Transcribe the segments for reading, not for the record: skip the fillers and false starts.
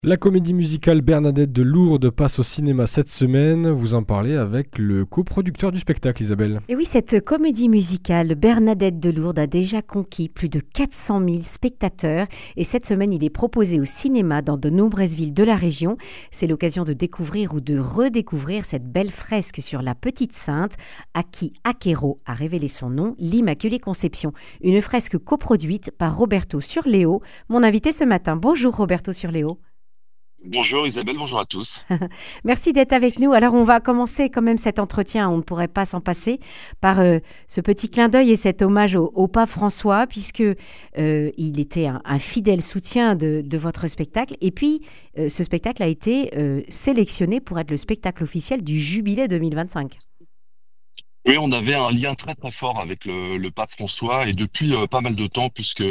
La comédie musicale Bernadette de Lourdes passe au cinéma cette semaine. Vous en parlez avec le coproducteur du spectacle, Isabelle. Et oui, cette comédie musicale Bernadette de Lourdes a déjà conquis plus de 400 000 spectateurs et cette semaine, il est proposé au cinéma dans de nombreuses villes de la région. C'est l'occasion de découvrir ou de redécouvrir cette belle fresque sur la Petite Sainte, à qui Aquero a révélé son nom, l'Immaculée Conception. Une fresque coproduite par Roberto Surleo, mon invité ce matin. Bonjour Roberto Surleo. Bonjour Isabelle, bonjour à tous. Merci d'être avec nous. Alors, on va commencer quand même cet entretien, on ne pourrait pas s'en passer, par ce petit clin d'œil et cet hommage au pape François, puisque il était un fidèle soutien de votre spectacle. Et puis, ce spectacle a été sélectionné pour être le spectacle officiel du Jubilé 2025. Oui, on avait un lien très très fort avec le pape François et depuis pas mal de temps, puisque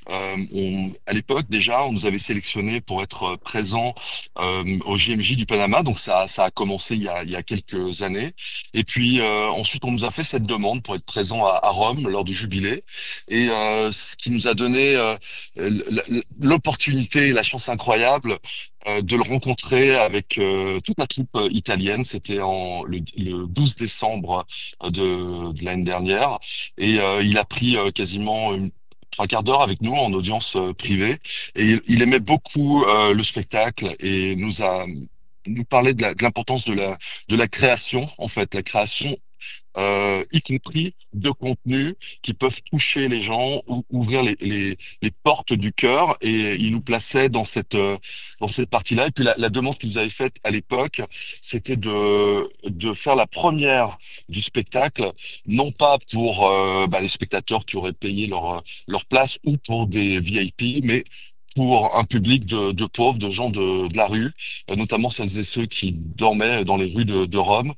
à l'époque déjà, on nous avait sélectionné pour être présent au JMJ du Panama, donc ça a commencé il y a quelques années. Et puis ensuite, on nous a fait cette demande pour être présent à Rome lors du jubilé, et ce qui nous a donné l'opportunité et la chance incroyable de le rencontrer avec toute la troupe italienne. C'était le 12 décembre de l'année dernière. Et il a pris quasiment trois quarts d'heure avec nous en audience privée. Et il aimait beaucoup le spectacle et nous parlait de l'importance de la création, en fait, la création y compris de contenus qui peuvent toucher les gens ou ouvrir les portes du cœur. Et il nous plaçait dans cette partie-là. Et puis la demande qu'ils nous avaient faite à l'époque, c'était de faire la première du spectacle, non pas pour les spectateurs qui auraient payé leur place ou pour des VIP, mais pour un public de pauvres, de gens de la rue, notamment celles et ceux qui dormaient dans les rues de Rome,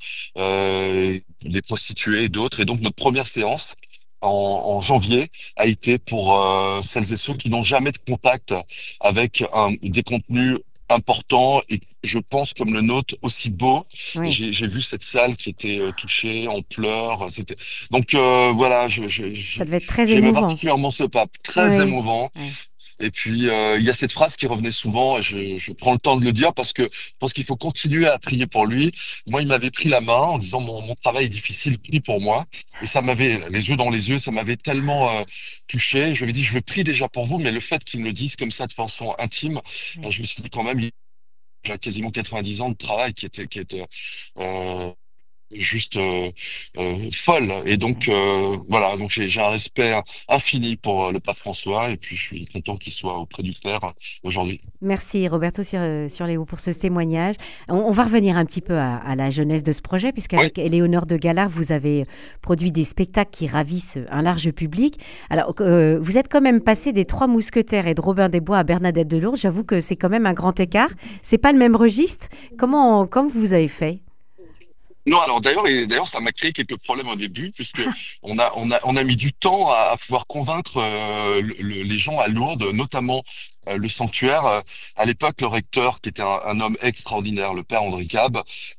des prostituées et d'autres. Et donc notre première séance en janvier a été pour celles et ceux qui n'ont jamais de contact avec des contenus importants et je pense comme le nôtre aussi beau. Oui, J'ai vu cette salle qui était touchée en pleurs. C'était donc voilà, ça devait être très j'aimais émouvant. particulièrement ce pape, très Oui, émouvant. oui. Et puis, il y a cette phrase qui revenait souvent, et je prends le temps de le dire parce que je pense qu'il faut continuer à prier pour lui. Moi, il m'avait pris la main en disant, mon travail est difficile, prie pour moi. Et ça m'avait, les yeux dans les yeux, ça m'avait tellement touché. Je lui avais dit, je veux prier déjà pour vous, mais le fait qu'il me le dise comme ça de façon intime, Oui. je me suis dit quand même, il a quasiment 90 ans de travail qui était euh, juste folle. Et donc voilà, donc j'ai un respect infini pour le pape François et puis je suis content qu'il soit auprès du Père aujourd'hui. Merci Roberto Surleo pour ce témoignage. On va revenir un petit peu à la jeunesse de ce projet, Oui. puisqu'avec Éléonore de Galard, vous avez produit des spectacles qui ravissent un large public. Alors, vous êtes quand même passé des Trois Mousquetaires et de Robin des Bois à Bernadette de Lourdes. J'avoue que c'est quand même un grand écart. C'est pas le même registre. Comment vous avez fait? Non, alors d'ailleurs, ça m'a créé quelques problèmes au début, puisque on a mis du temps à pouvoir convaincre les gens à Lourdes, notamment le sanctuaire. À l'époque, le recteur, qui était un homme extraordinaire, le père André Cab,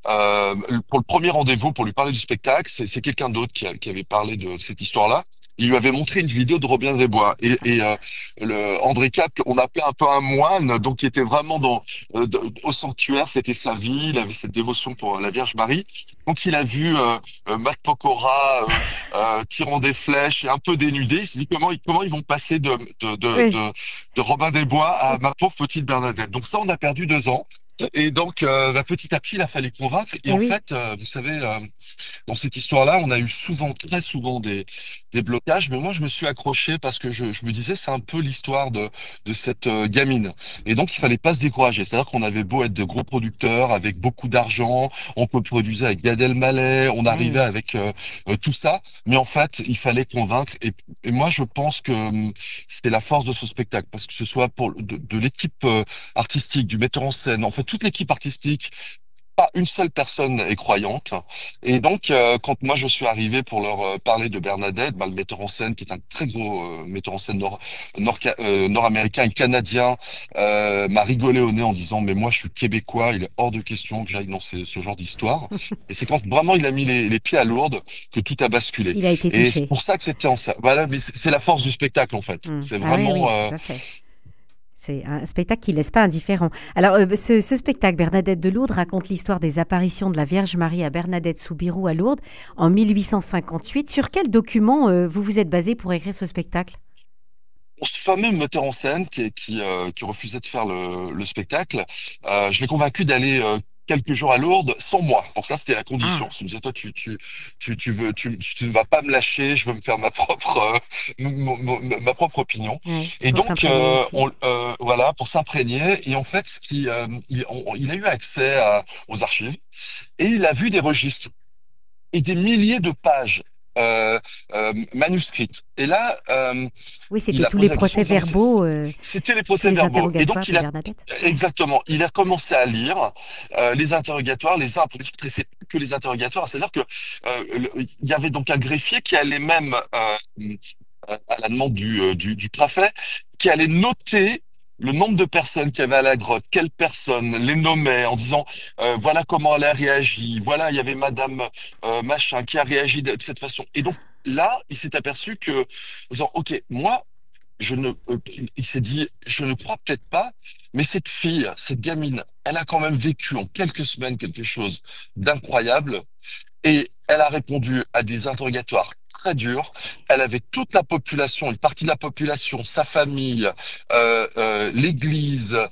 pour le premier rendez-vous, pour lui parler du spectacle, c'est quelqu'un d'autre qui avait parlé de cette histoire-là. Il lui avait montré une vidéo de Robin des Bois et le André Cap, on appelait un peu un moine, donc il était vraiment au sanctuaire, c'était sa vie, il avait cette dévotion pour la Vierge Marie. Quand il a vu Matt Pokora tirant des flèches et un peu dénudé, il s'est dit comment ils vont passer Oui. de Robin des Bois à ma pauvre petite Bernadette. Donc ça, on a perdu 2 ans. Et donc, petit à petit, il a fallu convaincre. Et Eh en oui. fait, vous savez, dans cette histoire-là, on a eu souvent, très souvent, des blocages. Mais moi, je me suis accroché parce que je me disais, c'est un peu l'histoire de cette gamine. Et donc, il fallait pas se décourager. C'est-à-dire qu'on avait beau être de gros producteurs avec beaucoup d'argent, on coproduisait avec Gad Elmaleh, on arrivait Oui. avec tout ça. Mais en fait, il fallait convaincre. Et moi, je pense que c'est la force de ce spectacle, parce que ce soit pour de l'équipe artistique, du metteur en scène, en fait, toute l'équipe artistique pas une seule personne est croyante. Et donc, quand moi je suis arrivé pour leur parler de Bernadette, le metteur en scène, qui est un très gros metteur en scène nord-américain et canadien, m'a rigolé au nez en disant, mais moi je suis québécois, il est hors de question que j'aille dans ce genre d'histoire. Et c'est quand vraiment il a mis les pieds à Lourdes que tout a basculé. Il a été Et c'est touché. pour ça que c'était en ça. Voilà, mais c'est la force du spectacle en fait. C'est Ah oui, vraiment oui, tout à fait. C'est un spectacle qui ne laisse pas indifférent. Alors, ce spectacle, Bernadette de Lourdes, raconte l'histoire des apparitions de la Vierge Marie à Bernadette-Soubirous à Lourdes en 1858. Sur quel document vous vous êtes basé pour écrire ce spectacle? Ce fameux metteur en scène qui refusait de faire le spectacle, je l'ai convaincu d'aller quelques jours à Lourdes sans moi. Donc ça, c'était la condition. Ah, Il me disait, toi, tu ne vas pas me lâcher, je veux me faire ma propre opinion. ouais, Et pour donc, s'imprégner aussi. voilà, pour s'imprégner. Et en fait, il a eu accès aux archives et il a vu des registres et des milliers de pages manuscrites. Et là, Oui, il c'était a tous les posé la question en disant, mais procès-verbaux, c'était les tous les procès-verbaux. Et interrogatoires donc, de Bernadette. exactement, il a commencé à lire les interrogatoires, les uns après les autres, et c'est pas que les interrogatoires. C'est-à-dire que il y avait donc un greffier qui allait même, à la demande du préfet, qui allait noter le nombre de personnes qu'il y avait à la grotte, quelles personnes, les nommait en disant voilà comment elle a réagi, voilà, il y avait Madame machin qui a réagi de cette façon. Et donc là, il s'est aperçu que, en disant, ok, moi, je ne, il s'est dit, je ne crois peut-être pas, mais cette fille, cette gamine, elle a quand même vécu en quelques semaines quelque chose d'incroyable et elle a répondu à des interrogatoires très durs. Elle avait toute la population, une partie de la population, sa famille, l'église,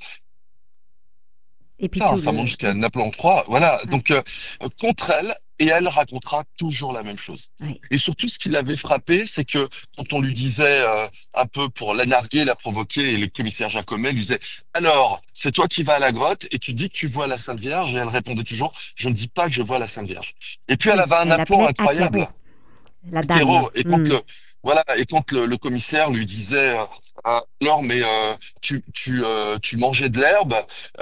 Et puis ça, tout ça monte le... jusqu'à Napoléon III, voilà. Ouais, Donc, contre elle, et elle racontera toujours la même chose. ouais. Et surtout, ce qui l'avait frappé, c'est que quand on lui disait, un peu pour la narguer, la provoquer, et le commissaire Jacomet lui disait, alors, c'est toi qui vas à la grotte et tu dis que tu vois la Sainte Vierge, et elle répondait toujours, je ne dis pas que je vois la Sainte Vierge. Et puis, elle Oui, avait un elle aplomb appelait incroyable. Acquérot, la dame. Quéro. Et quand Hmm. le commissaire lui disait alors mais tu mangeais de l'herbe,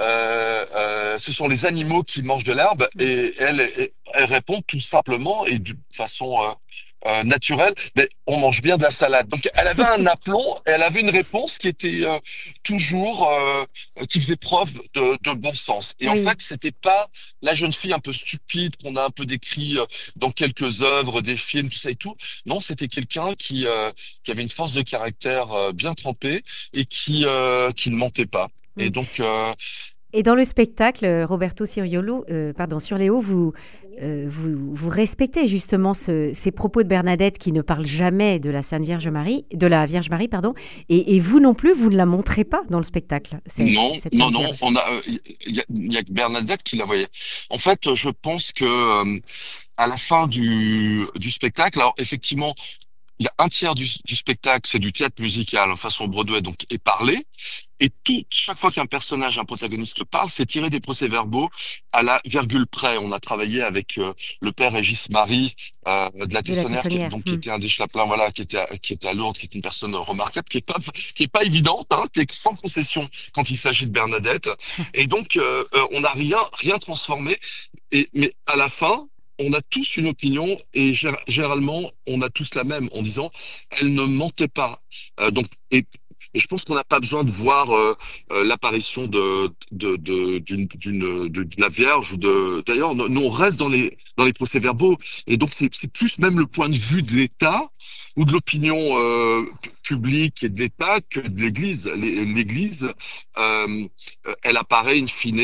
ce sont les animaux qui mangent de l'herbe, et elle répond tout simplement et de façon naturelle, mais on mange bien de la salade. Donc elle avait un aplomb et elle avait une réponse qui était toujours qui faisait preuve de bon sens. Et en Oui. fait, c'était pas la jeune fille un peu stupide qu'on a un peu décrit dans quelques œuvres, des films, tout ça et tout. Non, c'était quelqu'un qui avait une force de caractère bien trempée et qui ne mentait pas. Et Hmm. donc, Et dans le spectacle, Roberto Surleo, vous respectez justement ces propos de Bernadette qui ne parlent jamais de la Sainte Vierge Marie, de la Vierge Marie, pardon, et vous non plus, vous ne la montrez pas dans le spectacle, non, cette non, Sainte non, Vierge. il y a que Bernadette qui la voyait. En fait, je pense que à la fin du spectacle, alors effectivement, il y a un tiers du spectacle, c'est du théâtre musical en façon Broadway, donc est parlé. Et chaque fois qu'un personnage, un protagoniste parle, c'est tiré des procès-verbaux à la virgule près. On a travaillé avec le père Régis Marie de la De la Tessonnière, Tissonnière. qui était un des chapelains, voilà, qui était à Lourdes, qui est une personne remarquable, qui est pas évidente, hein, qui est sans concession quand il s'agit de Bernadette. Et donc, on n'a rien transformé. Mais à la fin, on a tous une opinion et généralement, on a tous la même en disant, elle ne mentait pas. Et je pense qu'on n'a pas besoin de voir l'apparition de la Vierge ou d'ailleurs, nous on reste dans les procès-verbaux et donc c'est plus même le point de vue de l'État ou de l'opinion publique et de l'État que de l'Église. L'Église, elle apparaît in fine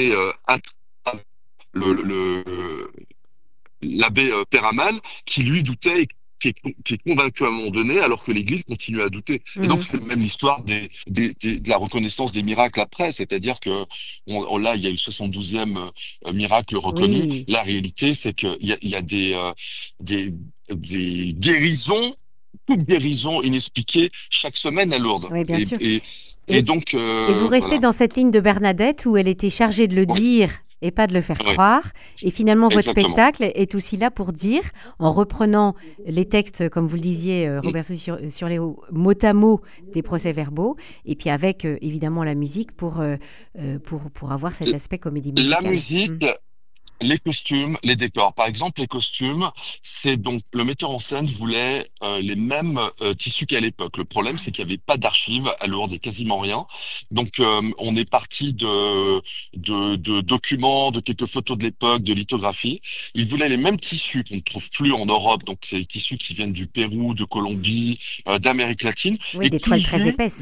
le, l'abbé Péramal, qui lui doutait et qui est convaincu à un moment donné, alors que l'Église continue à douter. Et donc, Mhm. c'est même l'histoire de la reconnaissance des miracles après, c'est-à-dire que là, il y a eu le 72e miracle reconnu. Oui, La réalité, c'est qu'il y a des, des guérisons, toutes guérisons inexpliquées chaque semaine à Lourdes. oui, bien sûr. Et Et, donc, et vous restez voilà. dans cette ligne de Bernadette où elle était chargée de le Oui, dire et pas de le faire oui, croire. Et finalement, votre exactement. spectacle est aussi là pour dire, en reprenant les textes, comme vous le disiez, Mm. Roberto Surleo, mot à mot des procès-verbaux, et puis avec évidemment la musique pour avoir cet aspect comédie La musicale. musique, les costumes, les décors. Par exemple, les costumes, c'est donc le metteur en scène voulait les mêmes tissus qu'à l'époque. Le problème, c'est qu'il n'y avait pas d'archives à Lourdes et quasiment rien. Donc, on est parti de documents, de quelques photos de l'époque, de lithographies. Il voulait les mêmes tissus qu'on ne trouve plus en Europe. Donc, c'est des tissus qui viennent du Pérou, de Colombie, d'Amérique latine, Oui, et des toiles très cousus épaisses.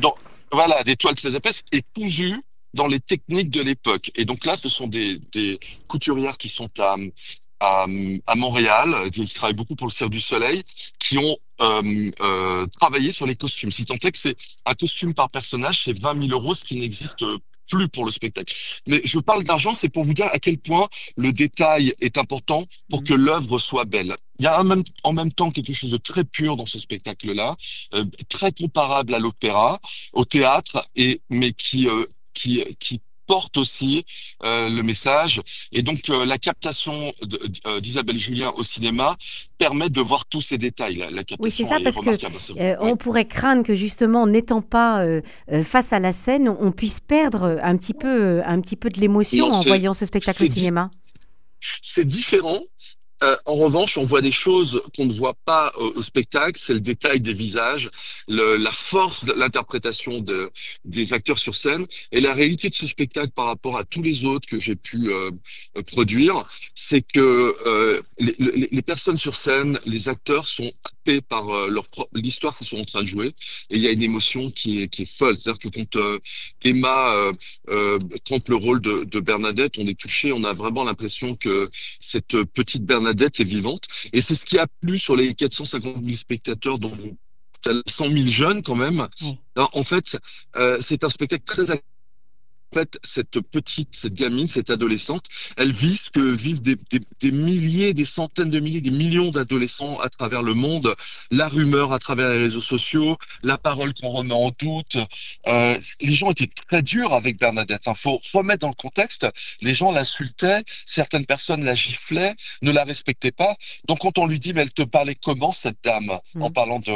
voilà, des toiles très épaisses et cousues dans les techniques de l'époque. Et donc là, ce sont des couturières qui sont à, à Montréal, qui travaillent beaucoup pour le Cirque du Soleil, qui ont travaillé sur les costumes. Si tant est que c'est un costume par personnage, c'est 20 000 euros, ce qui n'existe plus pour le spectacle. Mais je parle d'argent, c'est pour vous dire à quel point le détail est important pour Mm. que l'œuvre soit belle. Il y a en même temps quelque chose de très pur dans ce spectacle-là, très comparable à l'opéra, au théâtre, mais qui porte aussi le message. Et donc, la captation d'Isabelle Julien au cinéma permet de voir tous ces détails. La Oui, c'est captation ça, est parce que remarquable. Ouais. on pourrait craindre que justement, en n'étant pas face à la scène, on puisse perdre un petit peu de l'émotion Non, en voyant ce spectacle au c'est di- cinéma. c'est différent. En revanche, on voit des choses qu'on ne voit pas au spectacle, c'est le détail des visages, la force de l'interprétation des acteurs sur scène et la réalité de ce spectacle par rapport à tous les autres que j'ai pu produire, c'est que les personnes sur scène, les acteurs sont happés par l'histoire qu'ils sont en train de jouer et il y a une émotion qui est folle. C'est-à-dire que quand Emma campe le rôle de Bernadette, on est touché, on a vraiment l'impression que cette petite Bernadette est vivante. Et c'est ce qui a plu sur les 450 000 spectateurs, dont 100 000 jeunes quand même. Oui. En fait, c'est un spectacle très en fait, cette gamine, cette adolescente, elle vit ce que vivent des milliers, des centaines de milliers, des millions d'adolescents à travers le monde. La rumeur à travers les réseaux sociaux, la parole qu'on remet en doute. Les gens étaient très durs avec Bernadette. Il faut remettre dans le contexte. Les gens l'insultaient, certaines personnes la giflaient, ne la respectaient pas. Donc quand on lui dit, mais elle te parlait comment, cette dame, en Mm. parlant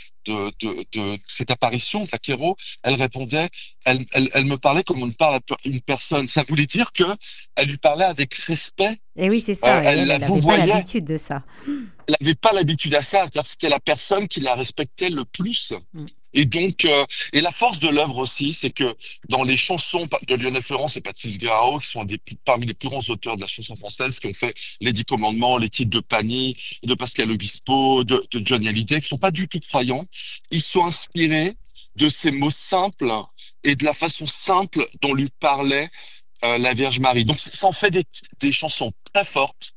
de cette apparition de Taquero, elle répondait, elle me parlait comme on parle à une personne. Ça voulait dire que elle lui parlait avec respect. Et oui, c'est ça. Et Elle elle, la elle n'avait pas vouvoyait. l'habitude de ça. Elle n'avait pas l'habitude à ça. C'est-à-dire que c'était la personne qui la respectait le plus. Mm. Et donc, et la force de l'œuvre aussi, c'est que dans les chansons de Lionel Ferrand et Patrice Guirao, qui sont parmi les plus grands auteurs de la chanson française, qui ont fait les Dix Commandements, les titres de Pani, de Pascal Obispo, de Johnny Hallyday, qui sont pas du tout croyants, ils sont inspirés de ces mots simples et de la façon simple dont lui parlait la Vierge Marie. Donc, ça en fait des chansons très fortes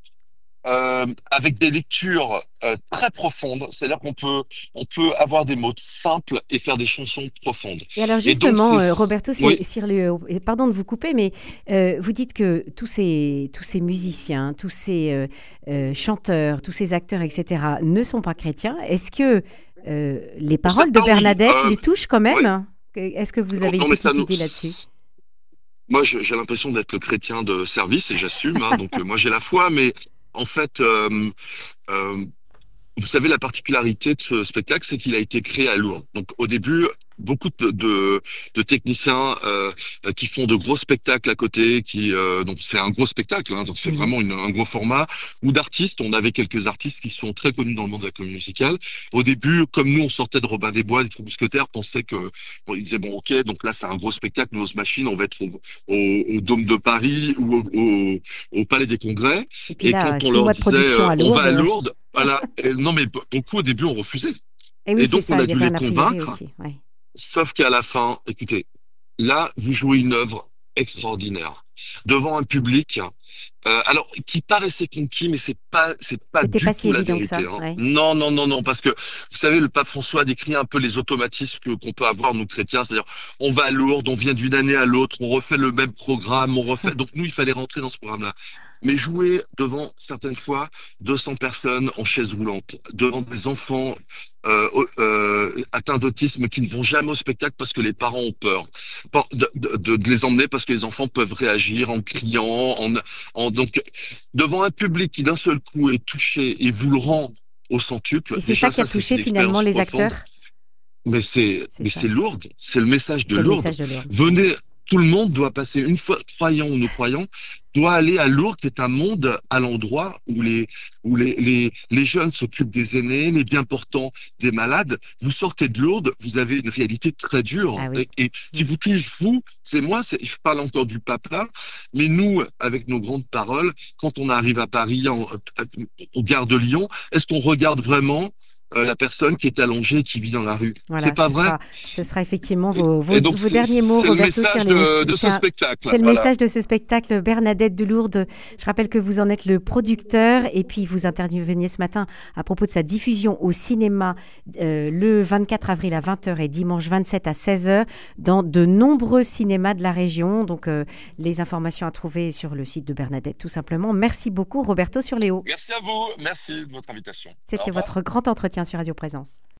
avec des lectures très profondes. C'est-à-dire on peut avoir des mots simples et faire des chansons profondes. Et alors Et donc, justement, Roberto, oui, pardon de vous couper, mais vous dites que tous ces musiciens, tous ces chanteurs, tous ces acteurs, etc., ne sont pas chrétiens. Est-ce que les paroles de certains, oui. Bernadette les touchent quand Oui. même? Est-ce que vous avez une Non, mais ça petite nous. idée là-dessus? Moi, j'ai l'impression d'être le chrétien de service et j'assume. Hein. Donc, moi, j'ai la foi, mais en fait, euh, vous savez, la particularité de ce spectacle, c'est qu'il a été créé à Lourdes. Donc, au début, beaucoup de techniciens qui font de gros spectacles à côté, donc c'est un gros spectacle, hein, donc c'est Mhm. vraiment un gros format, ou d'artistes. On avait quelques artistes qui sont très connus dans le monde de la comédie musicale. Au début, comme nous, on sortait de Robin des Bois, des Trois Mousquetaires, pensait que bon, ils disaient bon, ok, donc là c'est un gros spectacle, nos machines, on va être au Dôme de Paris ou au Palais des Congrès. Et puis Et là, quand on 6 leur mois de disait production à on va à Lourdes. Lourdes, voilà. Et non, mais beaucoup au début ont refusé. Et oui, Et c'est donc on ça, a il y dû avait les un a priori convaincre. aussi. Ouais. Sauf qu'à la fin, écoutez, là, vous jouez une œuvre extraordinaire devant un public, alors qui paraissait conquis, mais c'est pas C'était du pas si tout la évident que vérité. ça. Hein. Ouais. Non, non, non, non, parce que vous savez, le pape François décrit un peu les automatismes qu'on peut avoir nous chrétiens, c'est-à-dire on va à Lourdes, on vient d'une année à l'autre, on refait le même programme, on refait. Donc nous, il fallait rentrer dans ce programme-là. Mais jouer devant certaines fois 200 personnes en chaise roulante, devant des enfants atteints d'autisme qui ne vont jamais au spectacle parce que les parents ont peur de les emmener parce que les enfants peuvent réagir en criant, donc devant un public qui d'un seul coup est touché et vous le rend au centuple. Et c'est ça Déjà, qui a ça, c'est touché une finalement expérience les profonde. acteurs. C'est Mais ça. c'est Lourdes, c'est le message de C'est le Lourdes. message de Lourdes. Ouais. Venez, tout le monde doit passer une fois, croyant ou non croyant, doit aller à Lourdes. C'est un monde à l'endroit où les jeunes s'occupent des aînés, les bien portants des malades. Vous sortez de Lourdes, vous avez une réalité très dure Ah oui. et qui vous touche, vous, c'est moi, je parle encore du pape là, mais nous, avec nos grandes paroles, quand on arrive à Paris, au gare de Lyon, est-ce qu'on regarde vraiment la personne qui est allongée et qui vit dans la rue. Voilà, C'est pas vrai? ce sera effectivement Et donc, vos derniers mots, c'est le Roberto, message sur de ce spectacle. c'est le Voilà. message de ce spectacle, Bernadette de Lourdes. Je rappelle que vous en êtes le producteur et puis vous interveniez ce matin à propos de sa diffusion au cinéma le 24 avril à 20h et dimanche 27 à 16h dans de nombreux cinémas de la région. Donc, les informations à trouver sur le site de Bernadette, tout simplement. Merci beaucoup, Roberto Surléo. Merci à vous. Merci de votre invitation. Au C'était revoir. votre grand entretien sur Radio Présence.